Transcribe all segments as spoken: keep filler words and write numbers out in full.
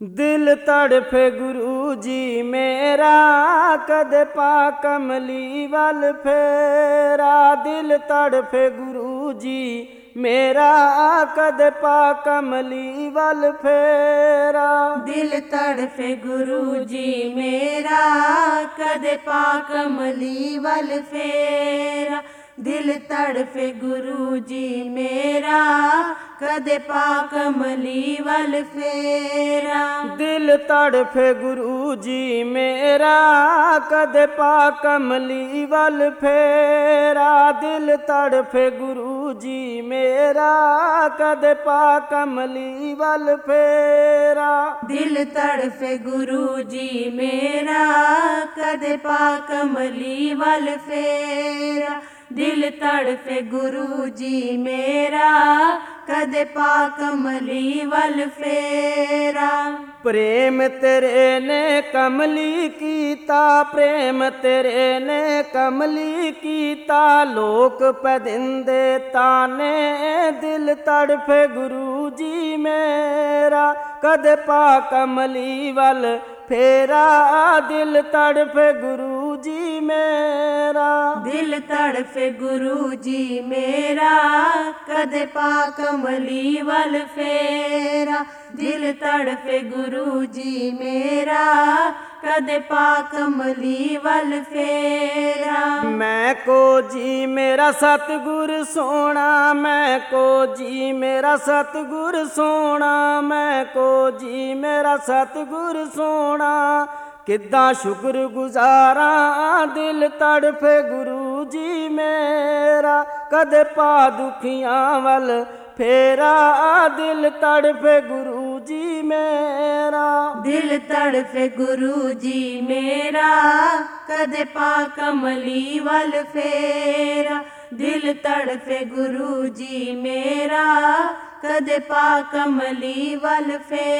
दिल तड़फे गुरु जी मेरा, कदे पा कमली वल फेरा। दिल तड़फे गुरु जी मेरा, कदे पा कमली वल फेरा। दिल तड़फे गुरु जी मेरा, कदे पा कमली वल फेरा। दिल तड़फे गुरु जी मेरा, कदे पा कमली वल फेरा। दिल तड़फे गुरु जी मेरा, कदे पा कमली वल फेरा। दिल तड़फे गुरु जी मेरा, कदे पा कमली वल फेरा। दिल तड़फे गुरु जी मेरा, कदे पा कमली वल फेरा। दिल तड़फे गुरु जी मेरा, कदे पा कमली वल फेरा। प्रेम तेरे ने कमली कीता, प्रेम तेरे ने कमली कीता। लोक पदिंदे ताने, दिल तड़फे गुरु जी मेरा, कदे पा कमली वल फेरा। दिल तड़फे गुरु जी मेरा। दिल तड़फे गुरु जी मेरा, कदे पा कमली वल फेरा। दिल तड़फे गुरु जी मेरा, कदे पा कमली वल फेरा। मैं को जी मेरा सतगुर सोना, मैं को जी मेरा सतगुर सोना। मैं को जी मेरा सतगुर सोना, किद्दां शुक्र गुजारा। दिल तड़फे गुरु जी मेरा, कदे पा दुखियां वल फेरा। दिल तड़फे गुरु जी मेरा। दिल तड़फे गुरु जी मेरा, कदे पा कमली वल फेरा। दिल तड़फे गुरु जी मेरा, कदे पा कमली वल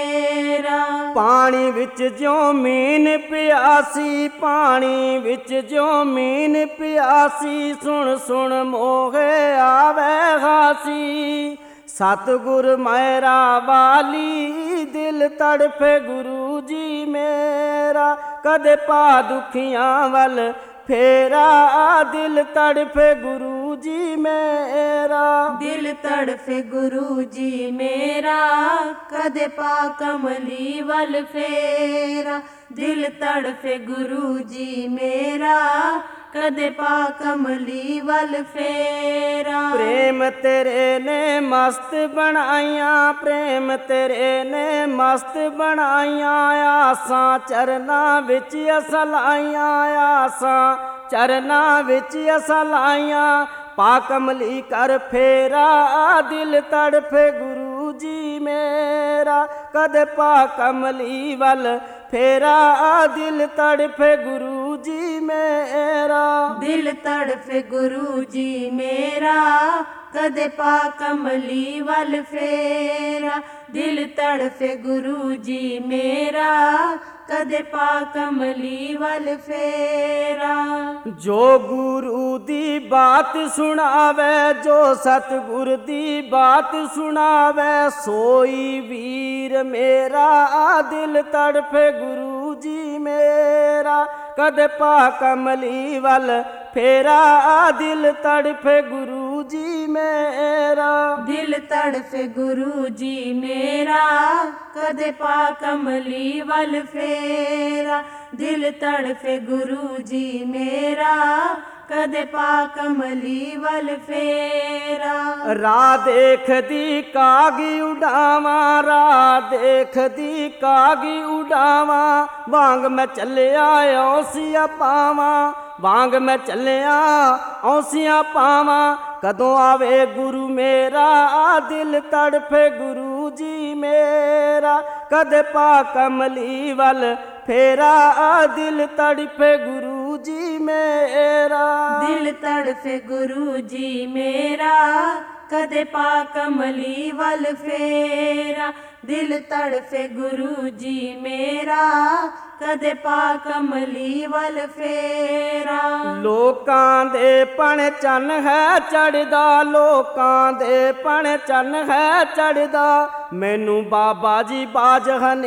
फेरा। पानी विच ज्यों मीन प्यासी, पानी विच ज्यों मीन प्यासी। सुन सुन मोहे आवे हासी, सतगुर मेरा वाली। दिल तड़फे गुरु जी मेरा, कदे पा दुखियां वल फेरा। दिल तड़फे गुरु जी मेरा। दिल तड़फे गुरु जी मेरा, कदे पा कमली वल फेरा। दिल तड़फे गुरु जी मेरा, कदे पा कमली वल फेरा। प्रेम तेरे ने मस्त बनाइया, प्रेम तेरे ने मस्त बनाइया। आसां चरना विच असलाइया, आसां चरना विच असलाइया। पा कमली कर फेरा। दिल तड़फे गुरु जी मेरा, कदे पा कमली वल फेरा। दिल तड़फे गुरु जी मेरा। दिल तड़फे गुरु जी मेरा, कदे पा कमली वल फेरा। दिल तड़फे गुरु जी मेरा, कदे पा कमली वल फेरा। जो गुरु दी बात सुनावे, जो सतगुर दी बात सुनावे। सोई वीर मेरा, दिल तड़फे गुरु जी मेरा, कदे पा कमली वल फेरा। दिल तड़फे गुरु जी मेरा। दिल तड़फे गुरु जी मेरा, कदे पा कमली वल फेरा। दिल तड़फे गुरु जी मेरा, कदे पा कमली वल फेरा। राह देख दी कागी उड़ावा, राह देख दी कागी उड़ावा। वांग मैं चलिया औसिया पावा, वांग मैं चलिया औसिया पावा। कदों आवे गुरु मेरा, दिल तड़फे गुरु जी मेरा, कदे पा कमली वल फेरा। दिल तड़फे गुरु जी मेरा। दिल तड़फे गुरु जी मेरा, ਕਦੇ ਪਾ ਕਮਲੀ ਵੱਲ ਫੇਰਾ। ਦਿਲ ਤੜਫੇ ਗੁਰੂ ਜੀ ਮੇਰਾ ਕਦੇ ਪਾ ਕਮਲੀ ਵੱਲ ਫੇਰਾ। ਲੋਕਾਂ ਦੇ ਪਣ ਚੰਨ ਹੈ ਚੜਦਾ, ਲੋਕਾਂ ਦੇ ਪਣ ਚੰਨ ਹੈ ਚੜਦਾ, ਮੈਨੂੰ ਬਾਬਾ ਜੀ ਬਾਜ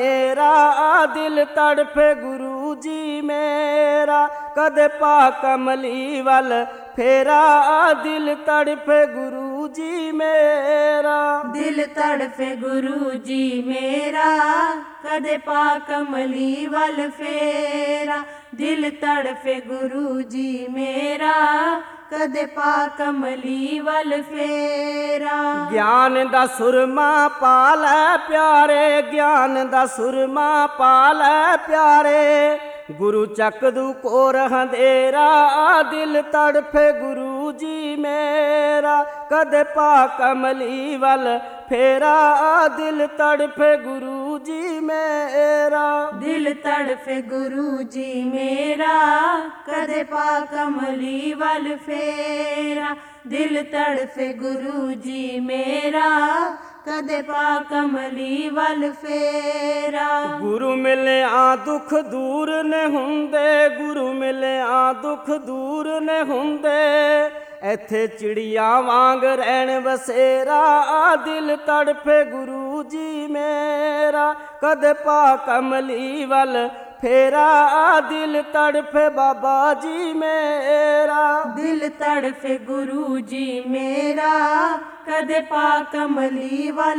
ਹਨੇਰਾ। ਦਿਲ ਤੜਫੇ ਗੁਰੂ ਜੀ ਮੇਰਾ ਕਦੇ ਪਾ ਕਮਲੀ ਵੱਲ ਫੇਰਾ। ਦਿਲ ਤੜਫੇ ਗੁਰੂ ਜੀ ਮੇਰਾ। ਦਿਲ ਤੜਫੇ ਗੁਰੂ ਜੀ ਮੇਰਾ ਕਦੇ ਪਾ ਕਮਲੀ ਵੱਲ ਫੇਰਾ। ਦਿਲ ਤੜਫੇ ਗੁਰੂ ਜੀ ਮੇਰਾ ਕਦੇ ਪਾ ਕਮਲੀ ਵੱਲ ਫੇਰਾ। ਗਿਆਨ ਦਾ ਸੁਰਮਾ ਪਾ ਲੈ ਪਿਆਰੇ, ਗਿਆਨ ਦਾ ਸੁਰਮਾ ਪਾ ਲੈ ਪਿਆਰੇ, ਗੁਰੂ ਚੱਕਦੂ ਕੋਰ ਹੰਧੇਰਾ। ਦਿਲ ਤੜਫੇ ਗੁਰੂ ਜੀ ਮੇਰਾ ਕਦੇ ਪਾ ਕਮਲੀ ਵੱਲ ਫੇਰਾ। ਦਿਲ ਤੜਫੇ ਗੁਰੂ ਜੀ ਮੇਰਾ। ਦਿਲ ਤੜਫੇ ਗੁਰੂ ਜੀ ਮੇਰਾ ਕਦੇ ਪਾ ਕਮਲੀ ਵੱਲ ਫੇਰਾ। ਦਿਲ ਤੜਫੇ ਗੁਰੂ ਜੀ ਮੇਰਾ ਕਦੇ ਪਾ ਕਮਲੀ ਵੱਲ ਫੇਰਾ। ਗੁਰੂ ਮਿਲਿਆ ਦੁੱਖ ਦੂਰ ਨੇ ਹੁੰਦੇ, ਗੁਰੂ ਮਿਲਿਆ ਦੁੱਖ ਦੂਰ ਨੇ ਹੁੰਦੇ, ਇੱਥੇ ਚਿੜੀਆਂ ਵਾਂਗ ਰਹਿਣ ਬਸੇਰਾ। ਦਿਲ ਤੜਫੇ ਗੁਰੂ ਜੀ ਮੇਰਾ ਕਦੇ ਪਾ ਕਮਲੀ ਵੱਲ ਫੇਰਾ। ਦਿਲ ਤੜਫੇ ਬਾਬਾ ਜੀ ਮੇਰਾ। ਦਿਲ ਤੜਫੇ ਗੁਰੂ ਜੀ ਮੇਰਾ ਕਦੇ ਪਾ ਕਮਲੀ ਵੱਲ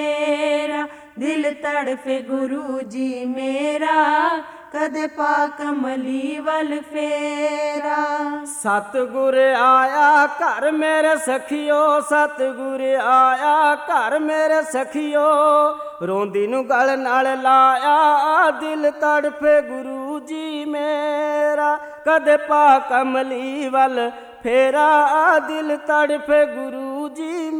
ਫੇਰਾ। ਦਿਲ ਤੜਫੇ ਗੁਰੂ ਜੀ ਮੇਰਾ ਕਦੇ ਪਾ ਕਮਲੀ ਵੱਲ ਫੇਰਾ। ਸਤਿਗੁਰ ਆਇਆ ਘਰ ਮੇਰੇ ਸਖੀਓ, ਸਤਿਗੁਰ ਆਇਆ ਘਰ ਮੇਰੇ ਸਖੀਓ, ਰੋਂਦੀ ਨੂੰ ਗਲ ਨਾਲ ਲਾਇਆ। ਦਿਲ ਤੜਫੇ ਗੁਰੂ ਜੀ ਮੇਰਾ ਕਦੇ ਪਾ ਕਮਲੀ ਵੱਲ ਫੇਰਾ। ਦਿਲ ਤੜਫੇ ਗੁਰੂ ਜੀ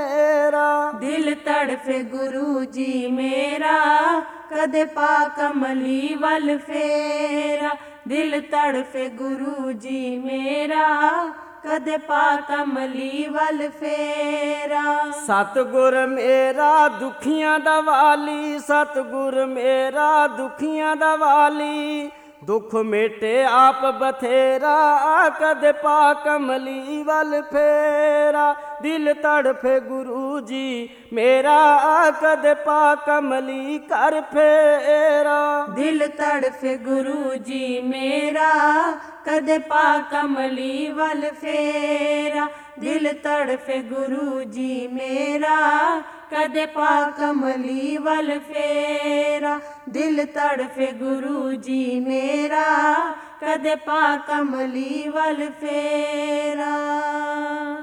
ਮੇਰਾ। ਦਿਲ ਤੜਫੇ ਗੁਰੂ ਜੀ ਮੇਰਾ ਕਦੇ ਪਾ ਕਮਲੀ ਵੱਲ ਫੇਰਾ। ਦਿਲ ਤੜਫੇ ਗੁਰੂ ਜੀ ਮੇਰਾ ਕਦੇ ਪਾ ਕਮਲੀ ਵੱਲ ਫੇਰਾ। ਸਤਿਗੁਰ ਮੇਰਾ ਦੁਖੀਆਂ ਦਾ ਵਾਲੀ, ਸਤਿਗੁਰ ਮੇਰਾ ਦੁਖੀਆਂ ਦਾ ਵਾਲੀ, ਦੁੱਖ ਮੇਟੇ ਆਪ ਬਥੇਰਾ। ਕਦੇ ਪਾ ਕਮਲੀ ਵੱਲ ਫੇਰਾ। ਦਿਲ ਤੜਫੇ ਗੁਰੂ ਜੀ ਮੇਰਾ ਕਦੇ ਪਾ ਕਮਲੀ ਕਰ ਫੇਰਾ। ਦਿਲ ਤੜਫੇ ਗੁਰੂ ਜੀ ਮੇਰਾ ਕਦੇ ਪਾ ਕਮਲੀ ਵੱਲ ਫੇਰਾ। ਦਿਲ ਤੜਫੇ ਗੁਰੂ ਜੀ ਮੇਰਾ ਕਦੇ ਪਾ ਕਮਲੀ ਵੱਲ ਫੇਰਾ। ਦਿਲ ਤੜਫੇ ਗੁਰੂ ਜੀ ਮੇਰਾ ਕਦੇ ਪਾ ਕਮਲੀ ਵੱਲ ਫੇਰਾ।